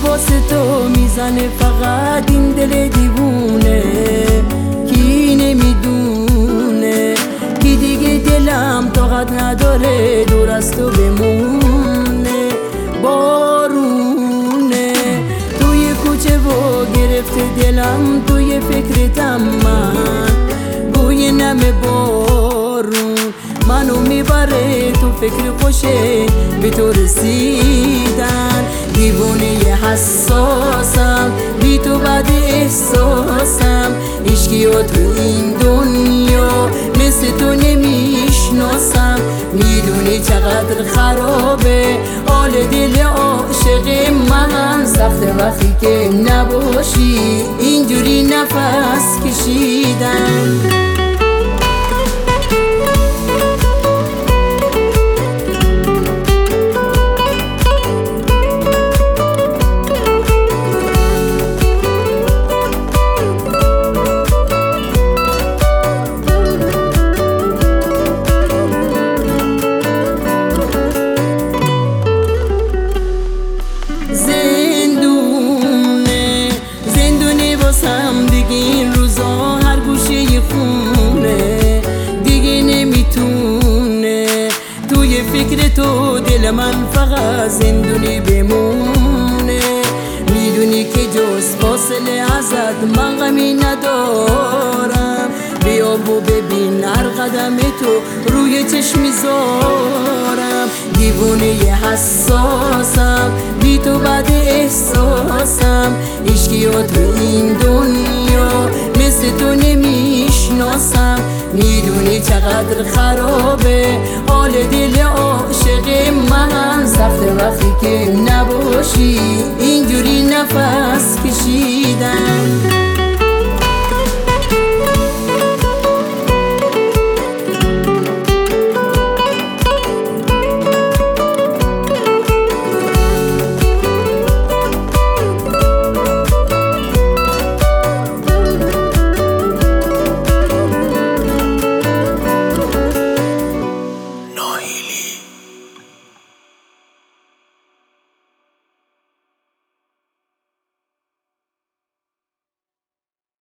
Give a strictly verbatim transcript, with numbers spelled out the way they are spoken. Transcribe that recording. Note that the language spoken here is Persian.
واسه تو میزنه فقط این دل دیوونه. کی نمیدونه کی دیگه دلم طاقت نداره دور از تو بمونه. بارونه توی کوچه و گرفته دلم، توی فکرتم من، بوی نم بارون منو میبره تو فکر خوشه به تو رسیدن. دیوونه حساسم بی تو بعد احساسم، عشقی و تو این دنیا مثل تو نمیشناسم. میدونی چقدر خرابه حال دل عاشق من، سخت وقتی که نباشی اینجوری نفس کشیدن. دیگه این روزا هر گوشه خونه دیگه نمیتونه توی فکر تو دل من فقط زندونی بمونه. میدونی که جز فاصله ازت من غمی ندارم، بیا و ببین هر قدم تو روی چشم میذارم. دیوونه حساسم بی تو بعد احساسم، عشقی و تو این دنیا مثل تو نمیشناسم. میدونی چقدر خرابه حال دل عاشق من، سخت وقتی که نباشی